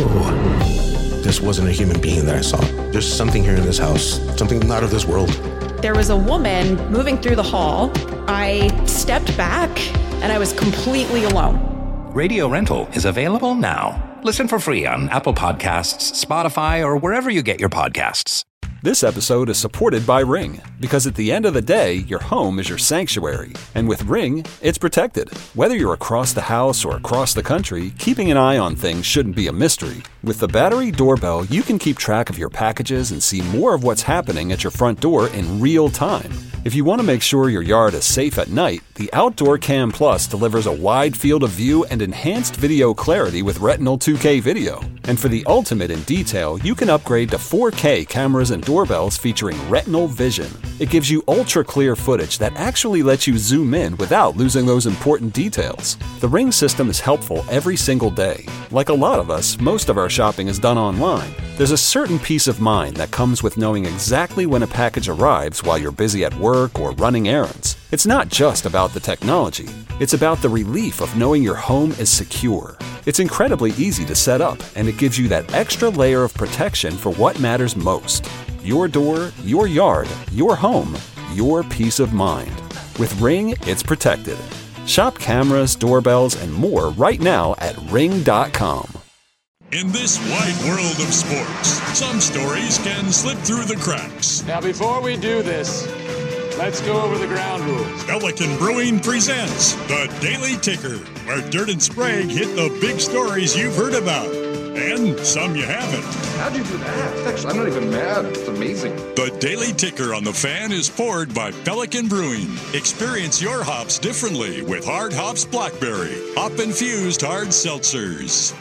This wasn't a human being that I saw. There's something here in this house. Something not of this world. There was a woman moving through the hall. I stepped back and I was completely alone. Radio Rental is available now. Listen for free on Apple Podcasts, Spotify, or wherever you get your podcasts. This episode is supported by Ring, because at the end of the day, your home is your sanctuary. And with Ring, it's protected. Whether you're across the house or across the country, keeping an eye on things shouldn't be a mystery. With the battery doorbell, you can keep track of your packages and see more of what's happening at your front door in real time. If you want to make sure your yard is safe at night, the Outdoor Cam Plus delivers a wide field of view and enhanced video clarity with Retinal 2K video. And for the ultimate in detail, you can upgrade to 4K cameras and doorbells featuring Retinal Vision. It gives you ultra-clear footage that actually lets you zoom in without losing those important details. The Ring system is helpful every single day. Like a lot of us, most of our shopping is done online. There's a certain peace of mind that comes with knowing exactly when a package arrives while you're busy at work or running errands. It's not just about the technology. It's about the relief of knowing your home is secure. It's incredibly easy to set up, and it gives you that extra layer of protection for what matters most. Your door, your yard, your home, your peace of mind. With Ring, it's protected. Shop cameras, doorbells, and more right now at Ring.com. In this wide world of sports, some stories can slip through the cracks. Now, before we do this, let's go over the ground rules. Pelican Brewing presents The Daily Ticker, where Dirt and Sprague hit the big stories you've heard about, and some you haven't. How'd you do that? Actually, I'm not even mad. It's amazing. The Daily Ticker on The Fan is poured by Pelican Brewing. Experience your hops differently with Hard Hops Blackberry, hop-infused hard seltzers.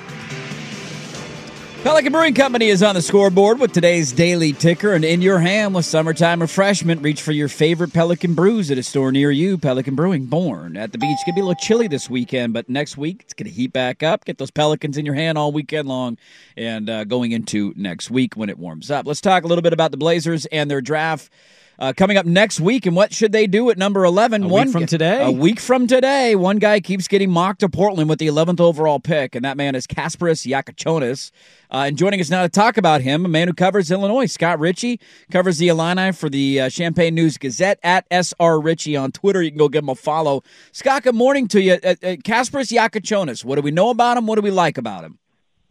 Pelican Brewing Company is on the scoreboard with today's Daily Ticker, and in your hand with summertime refreshment. Reach for your favorite Pelican brews at a store near you. Pelican Brewing, born at the beach. It's going to be a little chilly this weekend, but next week it's going to heat back up. Get those Pelicans in your hand all weekend long and going into next week when it warms up. Let's talk a little bit about the Blazers and their draft. Coming up next week, and what should they do at number 11? A week from today. One guy keeps getting mocked to Portland with the 11th overall pick, and that man is Kasparas Giacochonis. And joining us now to talk about him, a man who covers Illinois, Scott Ritchie, covers the Illini for the Champaign News-Gazette, at SR Ritchie on Twitter. You can go give him a follow. Scott, good morning to you. Kasparas Giacochonis, what do we know about him? What do we like about him?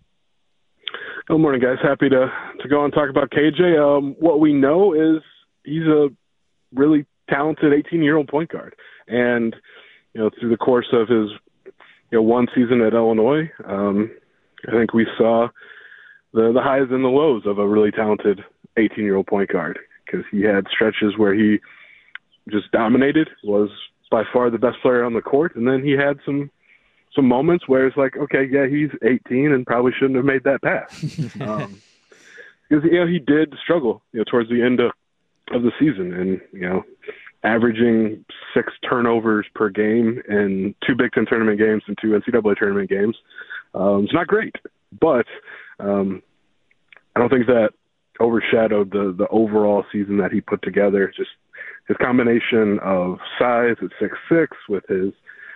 Good morning, guys. Happy to go and talk about KJ. What we know is he's a really talented 18-year-old point guard. And, through the course of his, one season at Illinois, I think we saw the highs and the lows of a really talented 18-year-old point guard, because he had stretches where he just dominated, was by far the best player on the court. And then he had some moments where it's like, okay, yeah, he's 18 and probably shouldn't have made that pass. Because, he did struggle, towards the end of the season, and averaging 6 turnovers per game in 2 Big Ten tournament games and 2 NCAA tournament games. It's not great, but I don't think that overshadowed the overall season that he put together. Just his combination of size at 6'6" with his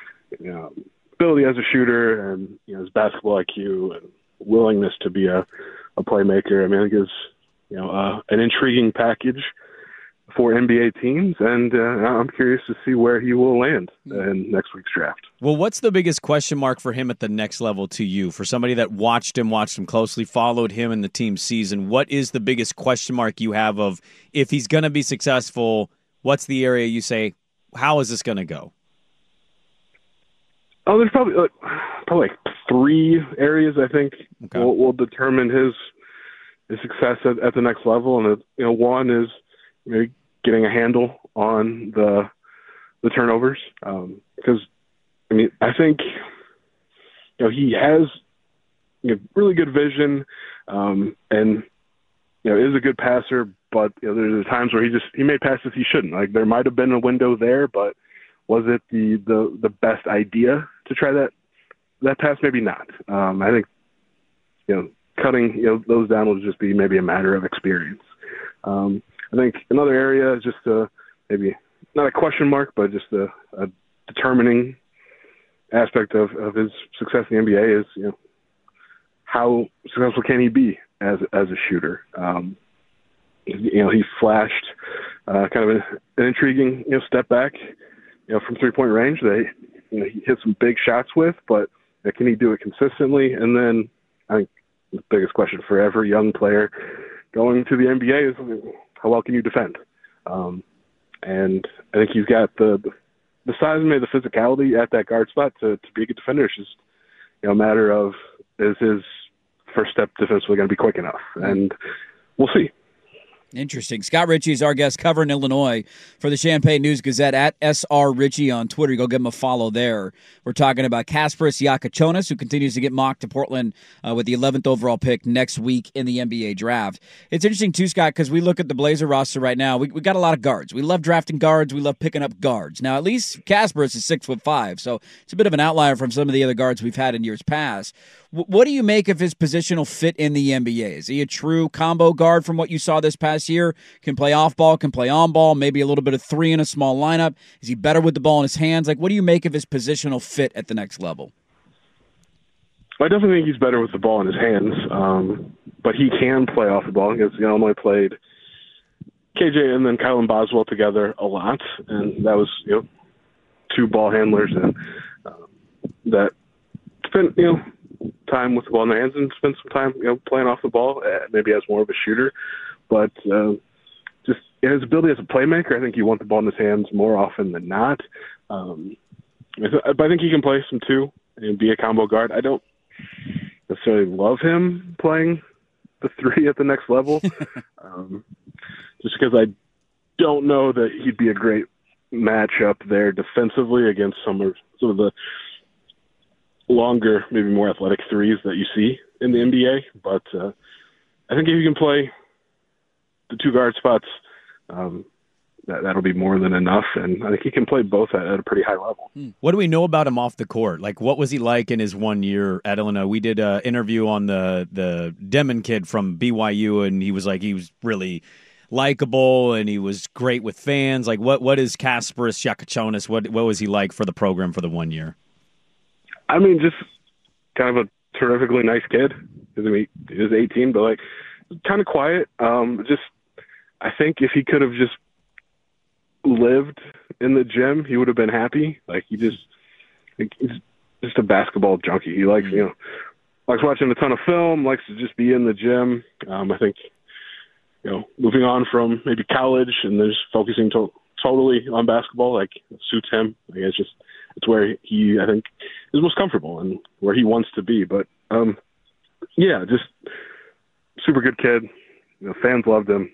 ability as a shooter and his basketball IQ and willingness to be a playmaker. I mean, I think it's an intriguing package for NBA teams, and I'm curious to see where he will land in next week's draft. Well, what's the biggest question mark for him at the next level to you? For somebody that watched him closely, followed him in the team season, what is the biggest question mark you have of if he's going to be successful, what's the area you say, how is this going to go? Oh, there's probably 3 areas I think will determine his his success at the next level. And one is getting a handle on the turnovers, because I think he has really good vision, and is a good passer. But there's times where he made passes he shouldn't. Like, there might have been a window there, but was it the best idea to try that pass? Maybe not. I think cutting those down will just be maybe a matter of experience. I think another area, just maybe not a question mark, but just a determining aspect of his success in the NBA is how successful can he be as a shooter. He flashed kind of an intriguing step back from 3-point range that he hit some big shots with, but can he do it consistently? And then I think the biggest question for every young player going to the NBA is, how well can you defend? And I think he's got the size and maybe the physicality at that guard spot to be a good defender. It's just a matter of, is his first step defensively going to be quick enough? And we'll see. Interesting. Scott Ritchie is our guest covering Illinois for the Champaign News-Gazette at SR Ritchie on Twitter. Go give him a follow there. We're talking about Kasparas Giacochonis, who continues to get mocked to Portland with the 11th overall pick next week in the NBA draft. It's interesting, too, Scott, because we look at the Blazer roster right now. We got a lot of guards. We love drafting guards. We love picking up guards. Now, at least Kasparas is 6'5", so it's a bit of an outlier from some of the other guards we've had in years past. What do you make of his positional fit in the NBA? Is he a true combo guard from what you saw this past year? Can play off ball, can play on ball, maybe a little bit of three in a small lineup? Is he better with the ball in his hands? Like, what do you make of his positional fit at the next level? I definitely think he's better with the ball in his hands, but he can play off the ball because Illinois played KJ and then Kylan Boswell together a lot, and that was two ball handlers and that spent time with the ball in their hands and spend some time playing off the ball, maybe as more of a shooter. But just his ability as a playmaker, I think you want the ball in his hands more often than not. But I think he can play some two and be a combo guard. I don't necessarily love him playing the three at the next level, just because I don't know that he'd be a great matchup there defensively against some of the longer, maybe more athletic threes that you see in the NBA. But I think if you can play the two guard spots, that'll be more than enough. And I think he can play both at a pretty high level. What do we know about him off the court? Like, what was he like in his 1 year at Illinois? We did an interview on the Demon kid from BYU, and he was really likable and he was great with fans. Like, what is Kasparas Giacochonis? What was he like for the program for the 1 year? I mean, just kind of a terrifically nice kid. He was 18, but kind of quiet. I think if he could have just lived in the gym, he would have been happy. He's just a basketball junkie. He likes, likes watching a ton of film, likes to just be in the gym. I think, moving on from maybe college and then just focusing totally on basketball, suits him. It's where he, I think, is most comfortable and where he wants to be. But, just super good kid. Fans loved him.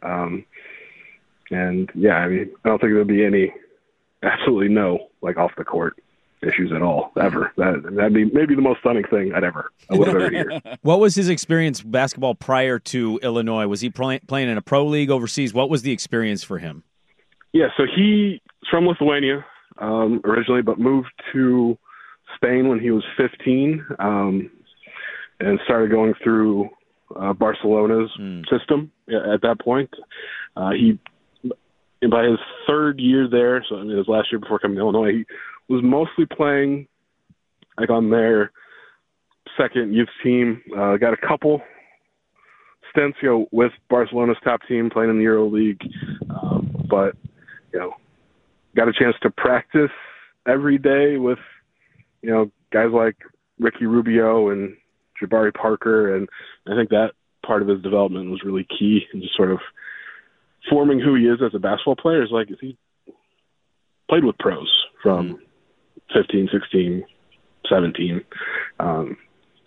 And, I don't think there'll be any, absolutely no, off the court issues at all, ever. That'd be maybe the most stunning thing I would have ever heard. What was his experience basketball prior to Illinois? Was he playing in a pro league overseas? What was the experience for him? Yeah, so he's from Lithuania originally, but moved to Spain when he was 15 and started going through Barcelona's system at that point. He, by his third year there, so his last year before coming to Illinois, he was mostly playing on their second youth team. Got a couple stints, with Barcelona's top team playing in the EuroLeague, but got a chance to practice every day with guys like Ricky Rubio and Jabari Parker, and I think that part of his development was really key in just sort of forming who he is as a basketball player. Is he played with pros from 15, 16, 17.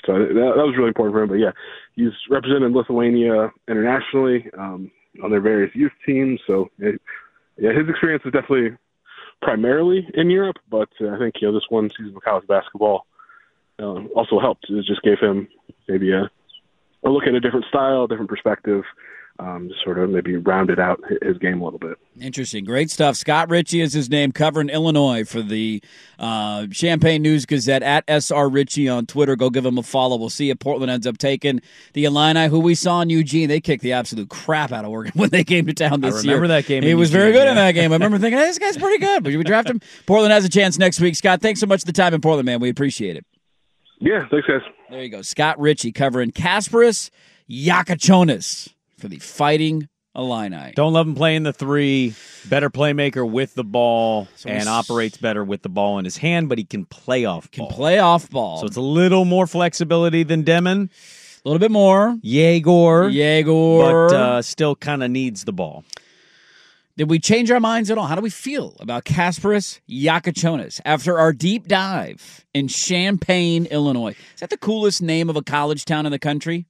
So that was really important for him. But yeah, he's represented Lithuania internationally on their various youth teams. So yeah, his experience is definitely primarily in Europe, but I think this one season of college basketball also helped. It just gave him maybe a look at a different style, different perspective. Just sort of maybe rounded out his game a little bit. Interesting. Great stuff. Scott Ritchie is his name, covering Illinois for the Champaign News-Gazette, at SR Ritchie on Twitter. Go give him a follow. We'll see if Portland ends up taking the Illini, who we saw in Eugene. They kicked the absolute crap out of Oregon when they came to town this year. I remember that game. He was very good in that game. I remember thinking, hey, this guy's pretty good. But we draft him. Portland has a chance next week. Scott, thanks so much for the time in Portland, man. We appreciate it. Yeah, thanks, guys. There you go. Scott Ritchie covering Kasparas Yakachonis for the Fighting Illini. Don't love him playing the three. Better playmaker with the ball and operates better with the ball in his hand, but he can play off ball. So it's a little more flexibility than Demon. A little bit more. Yegor. But still kind of needs the ball. Did we change our minds at all? How do we feel about Kasparas Yakachonis after our deep dive in Champaign, Illinois? Is that the coolest name of a college town in the country?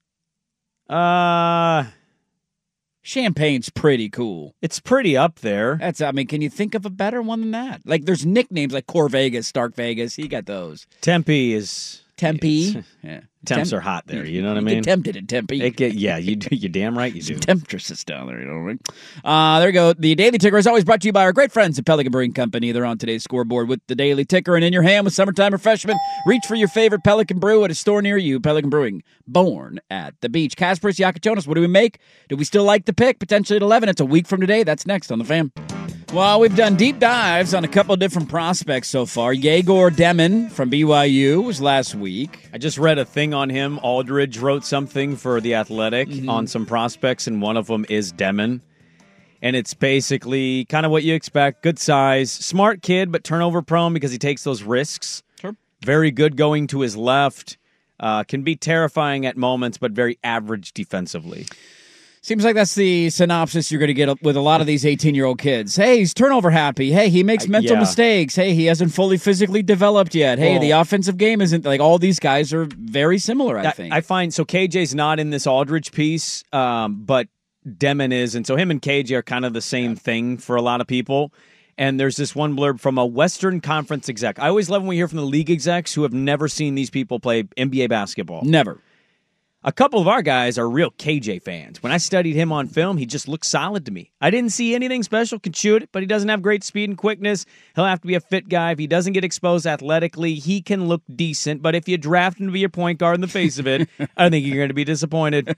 Champagne's pretty cool. It's pretty up there. Can you think of a better one than that? Like, there's nicknames like Core Vegas, Stark Vegas. You got those. Tempe is... Tempe? Yeah. Temps are hot there, you know what I mean? You get tempted in Tempe. You're damn right you do. Some temptresses down there, you know what I mean? There you go. The Daily Ticker is always brought to you by our great friends at Pelican Brewing Company. They're on today's scoreboard with the Daily Ticker, and in your hand with summertime refreshment. Reach for your favorite Pelican Brew at a store near you. Pelican Brewing, born at the beach. Kasparas Yakachonis, what do we make? Do we still like the pick? Potentially at 11. It's a week from today. That's next on The Fan. Well, we've done deep dives on a couple of different prospects so far. Yegor Demon from BYU was last week. I just read a thing on him. Aldridge wrote something for The Athletic on some prospects, and one of them is Demon. And it's basically kind of what you expect. Good size. Smart kid, but turnover prone because he takes those risks. Sure. Very good going to his left. Can be terrifying at moments, but very average defensively. Seems like that's the synopsis you're going to get with a lot of these 18-year-old kids. Hey, he's turnover happy. Hey, he makes mental mistakes. Hey, he hasn't fully physically developed yet. Hey, the offensive game isn't like all these guys are very similar, I think. I find so KJ's not in this Aldridge piece, but Demon is. And so him and KJ are kind of the same thing for a lot of people. And there's this one blurb from a Western Conference exec. I always love when we hear from the league execs who have never seen these people play NBA basketball. Never. A couple of our guys are real KJ fans. When I studied him on film, he just looked solid to me. I didn't see anything special, could shoot it, but he doesn't have great speed and quickness. He'll have to be a fit guy. If he doesn't get exposed athletically, he can look decent, but if you draft him to be your point guard in the face of it, I think you're going to be disappointed.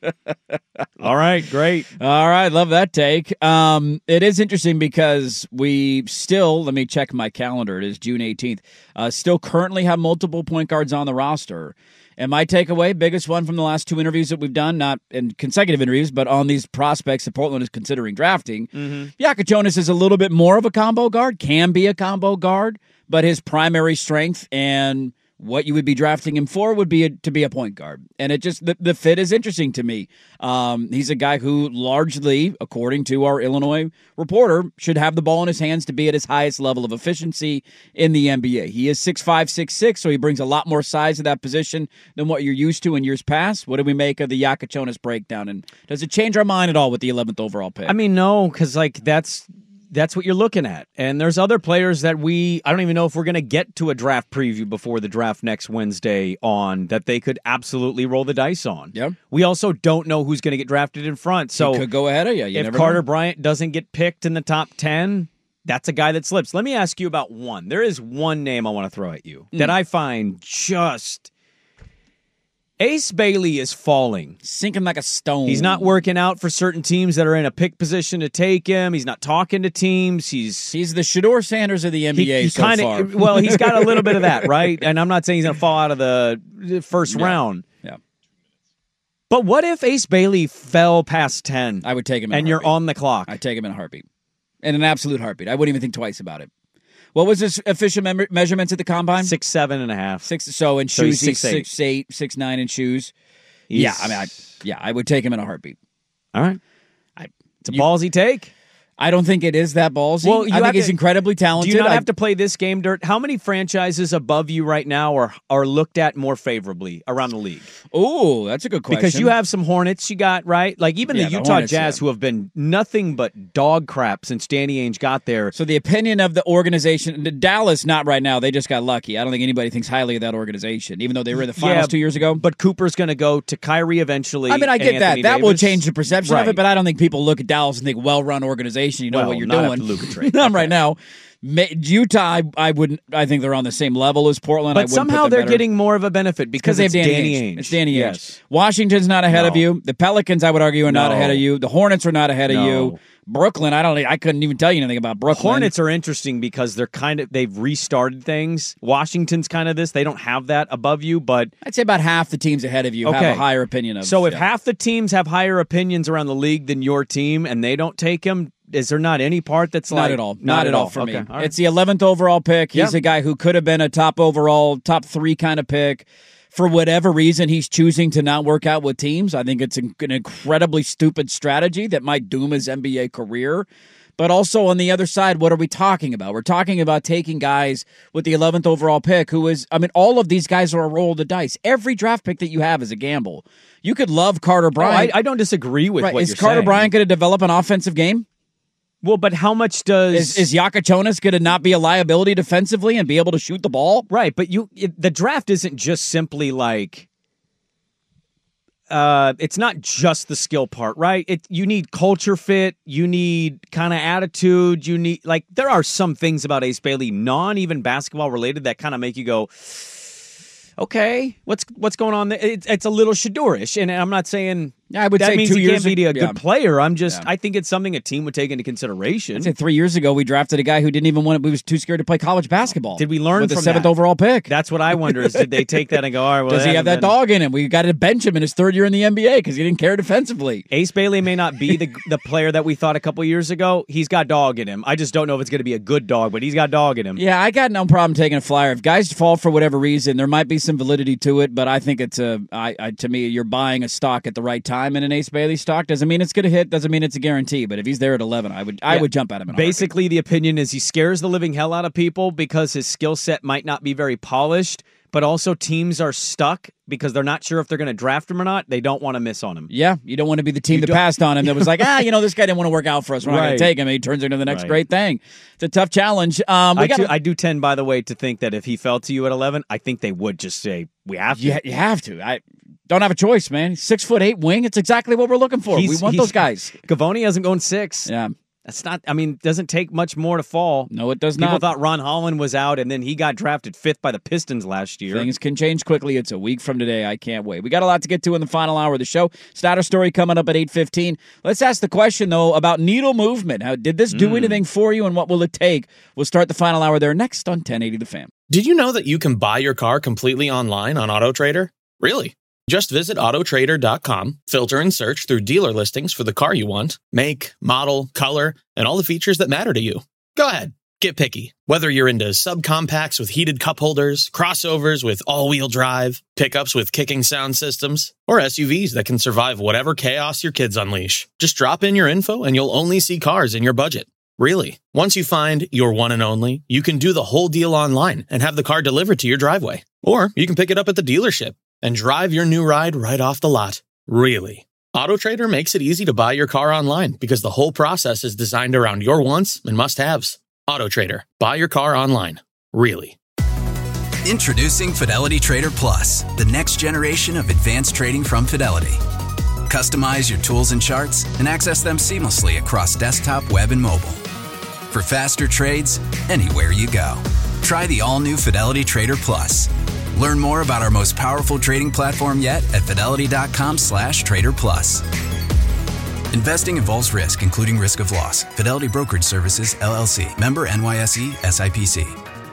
All right, great. All right, love that take. It is interesting because we still, let me check my calendar, it is June 18th, still currently have multiple point guards on the roster. And my takeaway, biggest one from the last two interviews that we've done, not in consecutive interviews, but on these prospects that Portland is considering drafting, Yakachonis is a little bit more of a combo guard, can be a combo guard, but his primary strength and what you would be drafting him for would be to be a point guard. And it just, the fit is interesting to me. He's a guy who largely, according to our Illinois reporter, should have the ball in his hands to be at his highest level of efficiency in the NBA. He is 6'5", 6'6", so he brings a lot more size to that position than what you're used to in years past. What do we make of the Yakachonis breakdown? And does it change our mind at all with the 11th overall pick? I mean, no, because that's what you're looking at. And there's other players that I don't even know if we're going to get to a draft preview before the draft next Wednesday on that they could absolutely roll the dice on. Yep. We also don't know who's going to get drafted in front. So he could go ahead of you. If Carter Bryant doesn't get picked in the top 10, that's a guy that slips. Let me ask you about one. There is one name I want to throw at you that I find just... Ace Bailey is falling. Sinking like a stone. He's not working out for certain teams that are in a pick position to take him. He's not talking to teams. He's the Shedeur Sanders of the NBA so far. Well, he's got a little bit of that, right? And I'm not saying he's going to fall out of the first round. Yeah. But what if Ace Bailey fell past 10? I would take him in and you're on the clock. I'd take him in a heartbeat. In an absolute heartbeat. I wouldn't even think twice about it. What was his official measurements at the combine? 6'7.5". So in shoes, he's 6'8", 6'9" in shoes. I would take him in a heartbeat. All right. It's a ballsy take. I don't think it is that ballsy. Well, I think he's incredibly talented. Do you not have to play this game, Dirt? How many franchises above you right now are looked at more favorably around the league? Oh, that's a good question. Because you have some Hornets you got, right? Like even the Utah Hornets, Jazz, who have been nothing but dog crap since Danny Ainge got there. So the opinion of the organization, Dallas, not right now. They just got lucky. I don't think anybody thinks highly of that organization, even though they were in the finals 2 years ago. But Cooper's going to go to Kyrie eventually. I mean, I get that. That will change the perception of Right. it, but I don't think people look at Dallas and think well-run organization. You know what you're doing. After Luka trade. Not right now. Utah, I wouldn't. I think they're on the same level as Portland. But somehow they're getting more of a benefit because they it's have Danny Ainge. It's Danny Ainge. Yes. Washington's not ahead of you. The Pelicans, I would argue, are not ahead of you. The Hornets are not ahead of you. Brooklyn, I couldn't even tell you anything about Brooklyn. Hornets are interesting because they've restarted things. Washington's kind of this. They don't have that above you, but I'd say about half the teams ahead of you have a higher opinion of. So if half the teams have higher opinions around the league than your team and they don't take him, is there not any part that's not like at all? Not at all for me. All right. It's the 11th overall pick. He's a guy who could have been a top overall, top 3 kind of pick. For whatever reason, he's choosing to not work out with teams. I think it's an incredibly stupid strategy that might doom his NBA career. But also on the other side, what are we talking about? We're talking about taking guys with the 11th overall pick all of these guys are a roll of the dice. Every draft pick that you have is a gamble. You could love Carter Bryant. I don't disagree with what you're saying. Is Carter Bryant going to develop an offensive game? Well, but how much does... Is Yakachonis going to not be a liability defensively and be able to shoot the ball? Right, but the draft isn't just simply like... it's not just the skill part, right? You need culture fit, you need kind of attitude, you need... Like, there are some things about Ace Bailey, non-even basketball related, that kind of make you go... Okay, what's going on there? It's a little Shadorish, and I'm not saying I would that say means 2 he years can't be a ago, good player. I think it's something a team would take into consideration. I'd say 3 years ago we drafted a guy who didn't even want to. We was too scared to play college basketball. Did we learn with from the 7th overall pick? That's what I wonder. Is did they take that and go, all right? Well, does he have that dog in him? We got to bench him in his 3rd year in the NBA because he didn't care defensively. Ace Bailey may not be the player that we thought a couple years ago. He's got dog in him. I just don't know if it's going to be a good dog, but he's got dog in him. Yeah, I got no problem taking a flyer. If guys fall for whatever reason, there might be some validity to it, but I think it's to me, you're buying a stock at the right time in an Ace Bailey stock. Doesn't mean it's going to hit. Doesn't mean it's a guarantee. But if he's there at 11, I would jump at him. Basically, the opinion is he scares the living hell out of people because his skill set might not be very polished. But also teams are stuck because they're not sure if they're going to draft him or not. They don't want to miss on him. Yeah, you don't want to be the team that passed on him that was like, this guy didn't want to work out for us. We're not going to take him. And he turns into the next great thing. It's a tough challenge. I do tend, by the way, to think that if he fell to you at 11, I think they would just say, we have to. You have to. I don't have a choice, man. 6'8" wing. It's exactly what we're looking for. We want those guys. Gavoni hasn't gone 6. Yeah. That's not, doesn't take much more to fall. No, it does not. People thought Ron Holland was out, and then he got drafted 5th by the Pistons last year. Things can change quickly. It's a week from today. I can't wait. We got a lot to get to in the final hour of the show. Status story coming up at 8:15. Let's ask the question, though, about needle movement. Did this do anything for you, and what will it take? We'll start the final hour there next on 1080 The Fan. Did you know that you can buy your car completely online on AutoTrader? Really? Just visit autotrader.com, filter and search through dealer listings for the car you want, make, model, color, and all the features that matter to you. Go ahead, get picky. Whether you're into subcompacts with heated cup holders, crossovers with all-wheel drive, pickups with kicking sound systems, or SUVs that can survive whatever chaos your kids unleash, just drop in your info and you'll only see cars in your budget. Really. Once you find your one and only, you can do the whole deal online and have the car delivered to your driveway. Or you can pick it up at the dealership and drive your new ride right off the lot. Really. AutoTrader makes it easy to buy your car online because the whole process is designed around your wants and must-haves. AutoTrader. Buy your car online. Really. Introducing Fidelity Trader Plus, the next generation of advanced trading from Fidelity. Customize your tools and charts and access them seamlessly across desktop, web, and mobile. For faster trades, anywhere you go. Try the all-new Fidelity Trader Plus. Learn more about our most powerful trading platform yet at fidelity.com/trader plus. Investing involves risk, including risk of loss. Fidelity Brokerage Services, LLC. Member NYSE, SIPC.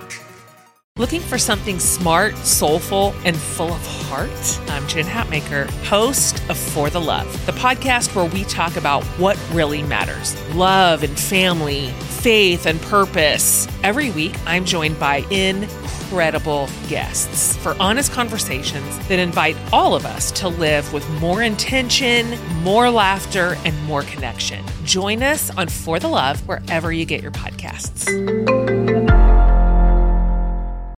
Looking for something smart, soulful, and full of heart? I'm Jen Hatmaker, host of For the Love, the podcast where we talk about what really matters. Love and family, faith and purpose. Every week, I'm joined by incredible incredible guests for honest conversations that invite all of us to live with more intention, more laughter, and more connection. Join us on For the Love wherever you get your podcasts.